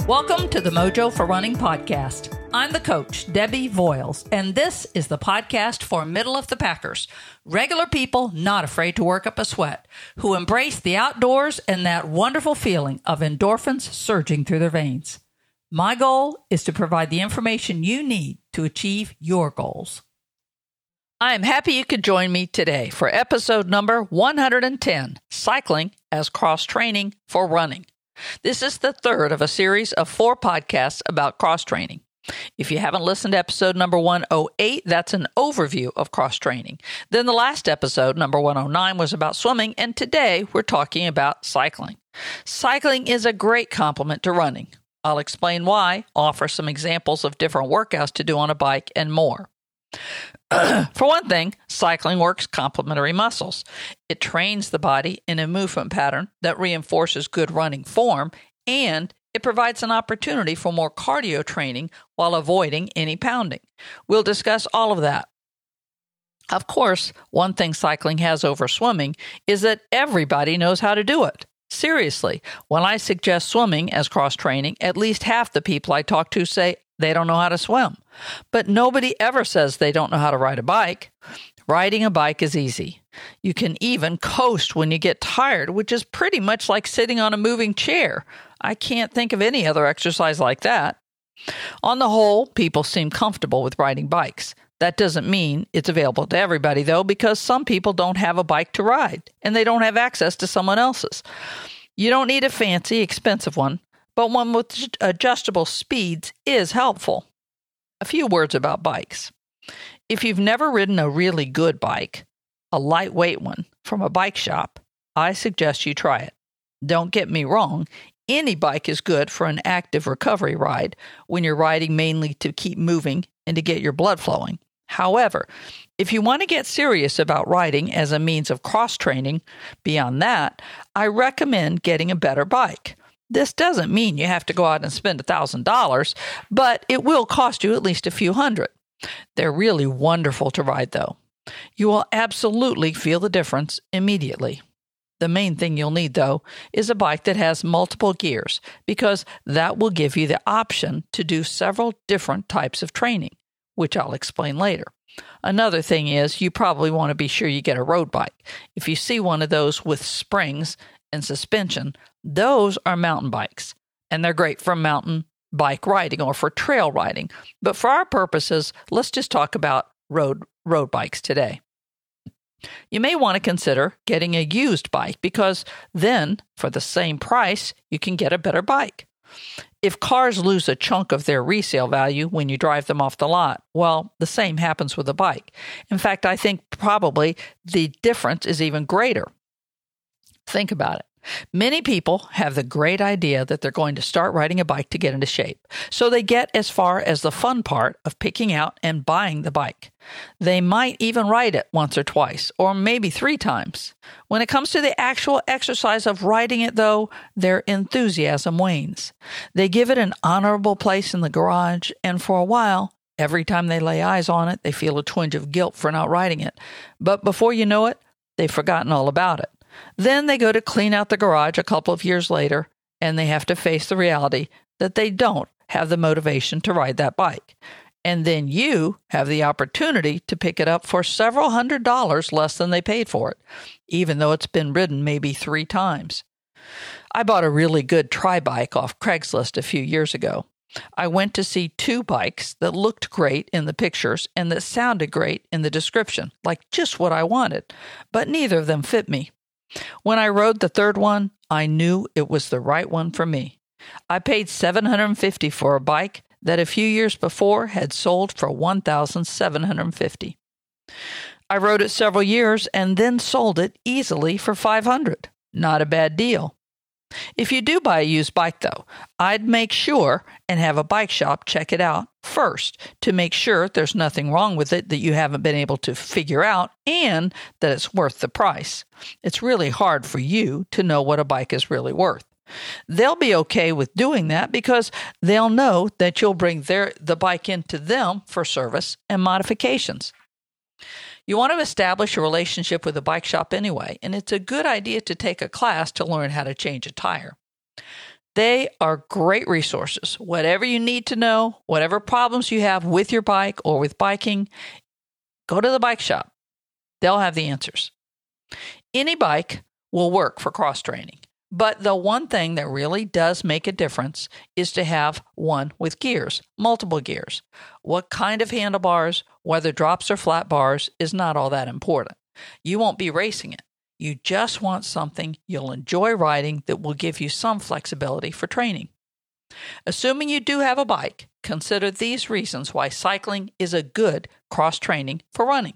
Welcome to the Mojo for Running podcast. I'm the coach, Debbie Voiles, and this is the podcast for middle of the packers, regular people not afraid to work up a sweat, who embrace the outdoors and that wonderful feeling of endorphins surging through their veins. My goal is to provide the information you need to achieve your goals. I am happy you could join me today for episode number 110, Cycling as Cross-Training for Running. This is the third of a series of 4 podcasts about cross-training. If you haven't listened to episode number 108, that's an overview of cross-training. Then the last episode, number 109, was about swimming, and today we're talking about cycling. Cycling is a great complement to running. I'll explain why, offer some examples of different workouts to do on a bike, and more. For one thing, cycling works complementary muscles. It trains the body in a movement pattern that reinforces good running form, and it provides an opportunity for more cardio training while avoiding any pounding. We'll discuss all of that. Of course, one thing cycling has over swimming is that everybody knows how to do it. Seriously, when I suggest swimming as cross-training, at least half the people I talk to say they don't know how to swim. But nobody ever says they don't know how to ride a bike. Riding a bike is easy. You can even coast when you get tired, which is pretty much like sitting on a moving chair. I can't think of any other exercise like that. On the whole, people seem comfortable with riding bikes. That doesn't mean it's available to everybody, though, because some people don't have a bike to ride, and they don't have access to someone else's. You don't need a fancy, expensive one, but one with adjustable speeds is helpful. A few words about bikes. If you've never ridden a really good bike, a lightweight one from a bike shop, I suggest you try it. Don't get me wrong, any bike is good for an active recovery ride when you're riding mainly to keep moving and to get your blood flowing. However, if you want to get serious about riding as a means of cross-training, beyond that, I recommend getting a better bike. This doesn't mean you have to go out and spend $1,000, but it will cost you at least a few hundred. They're really wonderful to ride, though. You will absolutely feel the difference immediately. The main thing you'll need, though, is a bike that has multiple gears, because that will give you the option to do several different types of training, which I'll explain later. Another thing is you probably want to be sure you get a road bike. If you see one of those with springs and suspension, those are mountain bikes, and they're great for mountain bike riding or for trail riding. But for our purposes, let's just talk about road bikes today. You may want to consider getting a used bike, because then, for the same price, you can get a better bike. If cars lose a chunk of their resale value when you drive them off the lot, well, the same happens with a bike. In fact, I think probably the difference is even greater. Think about it. Many people have the great idea that they're going to start riding a bike to get into shape, so they get as far as the fun part of picking out and buying the bike. They might even ride it once or twice, or maybe 3 times. When it comes to the actual exercise of riding it, though, their enthusiasm wanes. They give it an honorable place in the garage, and for a while, every time they lay eyes on it, they feel a twinge of guilt for not riding it. But before you know it, they've forgotten all about it. Then they go to clean out the garage a couple of years later, and they have to face the reality that they don't have the motivation to ride that bike. And then you have the opportunity to pick it up for several $100s less than they paid for it, even though it's been ridden maybe 3 times. I bought a really good tri-bike off Craigslist a few years ago. I went to see 2 bikes that looked great in the pictures and that sounded great in the description, like just what I wanted, but neither of them fit me. When I rode the third one, I knew it was the right one for me. I paid $750 for a bike that a few years before had sold for $1,750. I rode it several years and then sold it easily for $500. Not a bad deal. If you do buy a used bike, though, I'd make sure and have a bike shop check it out first to make sure there's nothing wrong with it that you haven't been able to figure out and that it's worth the price. It's really hard for you to know what a bike is really worth. They'll be okay with doing that because they'll know that you'll bring the bike into them for service and modifications. You want to establish a relationship with a bike shop anyway, and it's a good idea to take a class to learn how to change a tire. They are great resources. Whatever you need to know, whatever problems you have with your bike or with biking, go to the bike shop. They'll have the answers. Any bike will work for cross training, but the one thing that really does make a difference is to have one with gears, multiple gears. What kind of handlebars, whether drops or flat bars, is not all that important. You won't be racing it. You just want something you'll enjoy riding that will give you some flexibility for training. Assuming you do have a bike, consider these reasons why cycling is a good cross-training for running.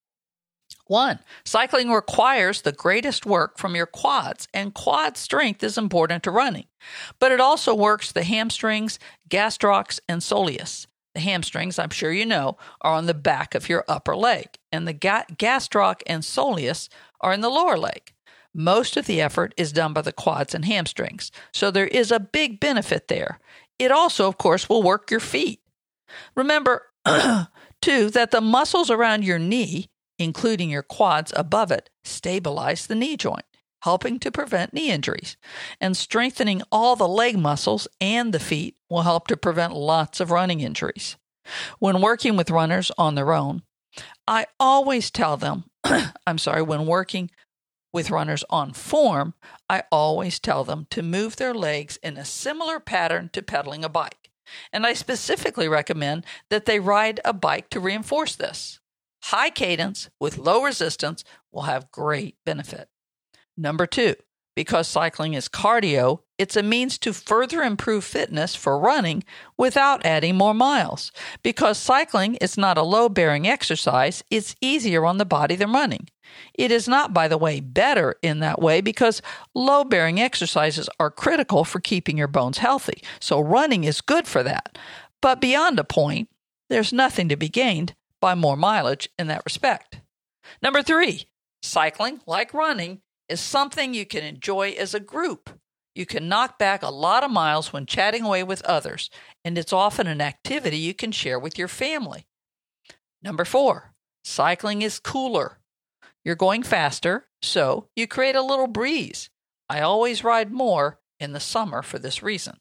1. Cycling requires the greatest work from your quads, and quad strength is important to running. But it also works the hamstrings, gastrocs, and soleus. The hamstrings, I'm sure you know, are on the back of your upper leg, and the gastroc and soleus are in the lower leg. Most of the effort is done by the quads and hamstrings, so there is a big benefit there. It also, of course, will work your feet. Remember, too, that the muscles around your knee, including your quads above it, stabilize the knee joint, helping to prevent knee injuries. And strengthening all the leg muscles and the feet will help to prevent lots of running injuries. When working with runners on their own, I always tell them, when working with runners on form, I always tell them to move their legs in a similar pattern to pedaling a bike. And I specifically recommend that they ride a bike to reinforce this. High cadence with low resistance will have great benefit. Number 2, because cycling is cardio, it's a means to further improve fitness for running without adding more miles. Because cycling is not a load-bearing exercise, it's easier on the body than running. It is not, by the way, better in that way because load-bearing exercises are critical for keeping your bones healthy. So running is good for that. But beyond a point, there's nothing to be gained by more mileage in that respect. Number 3, cycling, like running, is something you can enjoy as a group. You can knock back a lot of miles when chatting away with others, and it's often an activity you can share with your family. Number 4, cycling is cooler. You're going faster, so you create a little breeze. I always ride more in the summer for this reason.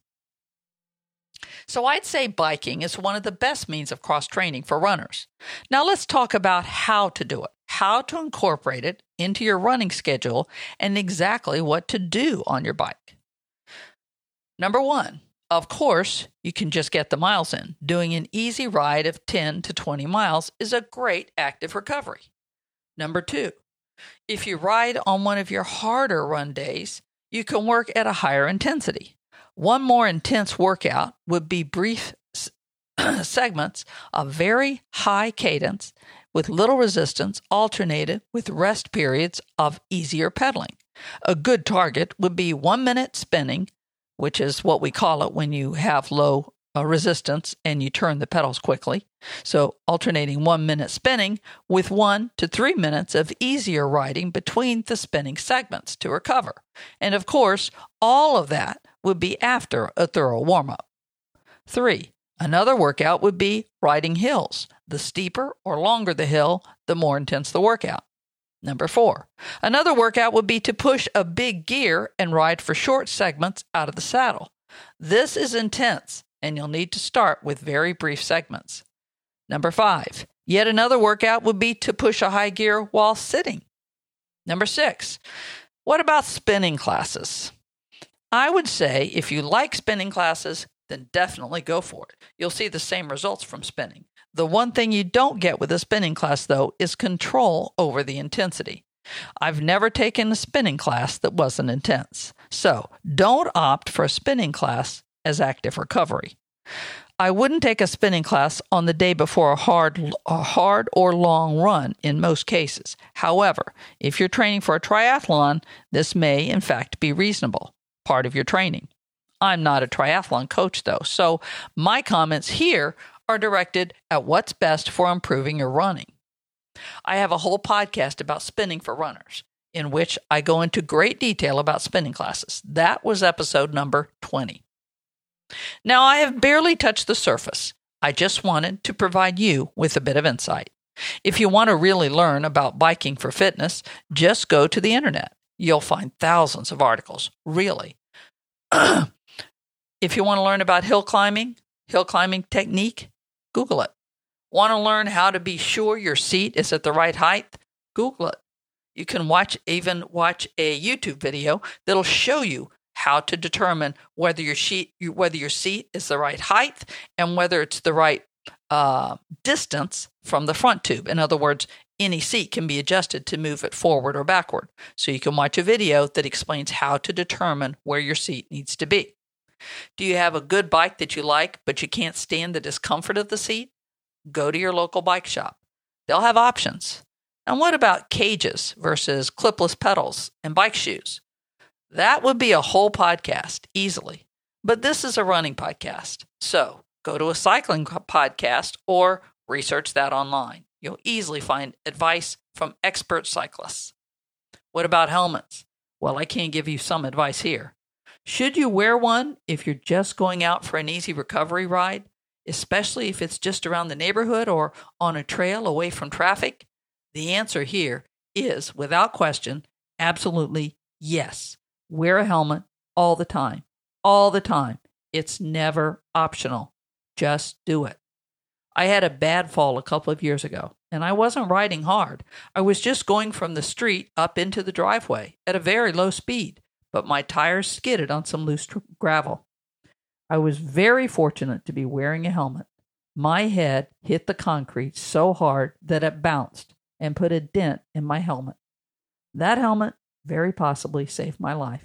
So I'd say biking is one of the best means of cross-training for runners. Now let's talk about how to do it, how to incorporate it into your running schedule, and exactly what to do on your bike. Number 1, of course, you can just get the miles in. Doing an easy ride of 10 to 20 miles is a great active recovery. Number 2, if you ride on one of your harder run days, you can work at a higher intensity. One more intense workout would be brief segments of very high cadence with little resistance alternated with rest periods of easier pedaling. A good target would be 1 minute spinning, which is what we call it when you have low resistance and you turn the pedals quickly. So alternating 1 minute spinning with 1 to 3 minutes of easier riding between the spinning segments to recover. And of course, all of that would be after a thorough warm-up. 3, another workout would be riding hills. The steeper or longer the hill, the more intense the workout. Number 4, another workout would be to push a big gear and ride for short segments out of the saddle. This is intense, and you'll need to start with very brief segments. Number 5, yet another workout would be to push a high gear while sitting. Number 6, what about spinning classes? I would say if you like spinning classes, then definitely go for it. You'll see the same results from spinning. The one thing you don't get with a spinning class, though, is control over the intensity. I've never taken a spinning class that wasn't intense. So don't opt for a spinning class as active recovery. I wouldn't take a spinning class on the day before a hard or long run in most cases. However, if you're training for a triathlon, this may, in fact, be reasonable, part of your training. I'm not a triathlon coach, though, so my comments here are directed at what's best for improving your running. I have a whole podcast about spinning for runners, in which I go into great detail about spinning classes. That was episode number 20. Now, I have barely touched the surface. I just wanted to provide you with a bit of insight. If you want to really learn about biking for fitness, just go to the internet. You'll find thousands of articles, really. If you want to learn about hill climbing technique, Google it. Want to learn how to be sure your seat is at the right height? Google it. You can watch a YouTube video that'll show you how to determine whether your seat is the right height and whether it's the right distance from the front tube. In other words, any seat can be adjusted to move it forward or backward. So you can watch a video that explains how to determine where your seat needs to be. Do you have a good bike that you like, but you can't stand the discomfort of the seat? Go to your local bike shop. They'll have options. And what about cages versus clipless pedals and bike shoes? That would be a whole podcast easily. But this is a running podcast. So go to a cycling podcast or research that online. You'll easily find advice from expert cyclists. What about helmets? Well, I can give you some advice here. Should you wear one if you're just going out for an easy recovery ride, especially if it's just around the neighborhood or on a trail away from traffic? The answer here is, without question, absolutely yes. Wear a helmet all the time. All the time. It's never optional. Just do it. I had a bad fall a couple of years ago, and I wasn't riding hard. I was just going from the street up into the driveway at a very low speed, but my tires skidded on some loose gravel. I was very fortunate to be wearing a helmet. My head hit the concrete so hard that it bounced and put a dent in my helmet. That helmet very possibly saved my life.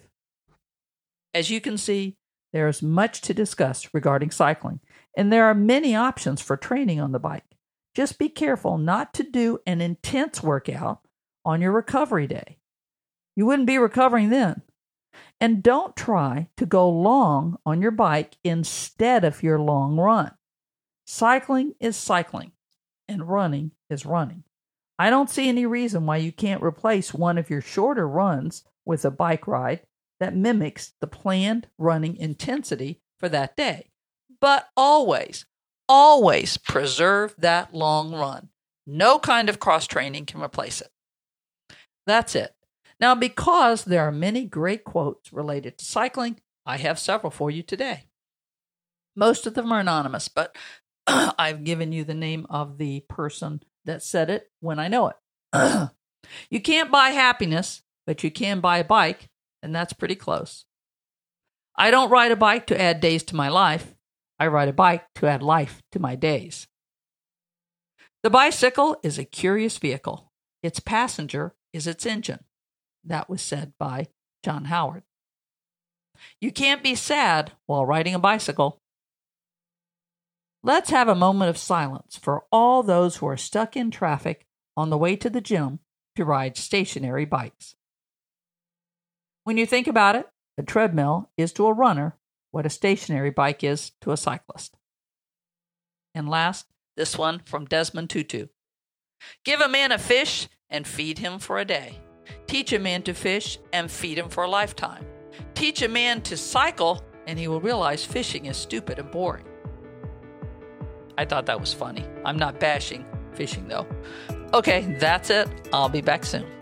As you can see, there is much to discuss regarding cycling, and there are many options for training on the bike. Just be careful not to do an intense workout on your recovery day. You wouldn't be recovering then. And don't try to go long on your bike instead of your long run. Cycling is cycling, and running is running. I don't see any reason why you can't replace one of your shorter runs with a bike ride that mimics the planned running intensity for that day. But always preserve that long run. No kind of cross-training can replace it. That's it. Now, because there are many great quotes related to cycling, I have several for you today. Most of them are anonymous, but I've given you the name of the person that said it when I know it. You can't buy happiness, but you can buy a bike, and that's pretty close. I don't ride a bike to add days to my life. I ride a bike to add life to my days. The bicycle is a curious vehicle. Its passenger is its engine. That was said by John Howard. You can't be sad while riding a bicycle. Let's have a moment of silence for all those who are stuck in traffic on the way to the gym to ride stationary bikes. When you think about it, a treadmill is to a runner what a stationary bike is to a cyclist. And last, this one from Desmond Tutu. Give a man a fish and feed him for a day. Teach a man to fish and feed him for a lifetime. Teach a man to cycle and he will realize fishing is stupid and boring. I thought that was funny. I'm not bashing fishing though. Okay, that's it. I'll be back soon.